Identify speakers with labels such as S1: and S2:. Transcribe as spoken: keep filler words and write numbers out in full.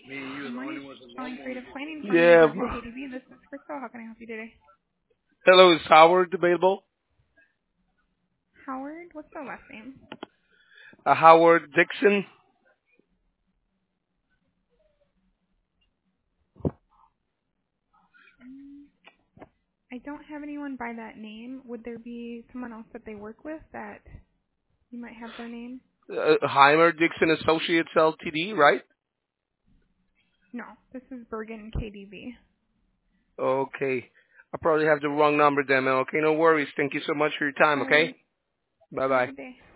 S1: Me and you are
S2: Good
S1: the
S2: morning.
S1: only ones that know
S2: Calling
S1: more than
S2: Creative Planning from
S1: me.
S2: Maine
S3: Yeah.
S2: Bergen K D B. This is Crystal. How can I help you today?
S3: Hello, is Howard available?
S2: Howard, what's the last name?
S3: Uh, Howard Dixon.
S2: Mm, I don't have anyone by that name. Would there be someone else that they work with that you might have their name?
S3: Uh, Heimer Dixon Associates Ltd, right?
S2: No, this is Bergen K D B.
S3: Okay. I probably have the wrong number then, man. Okay, no worries. Thank you so much for your time,
S2: All right.
S3: okay?
S2: Have a
S3: Bye-bye.
S2: good day.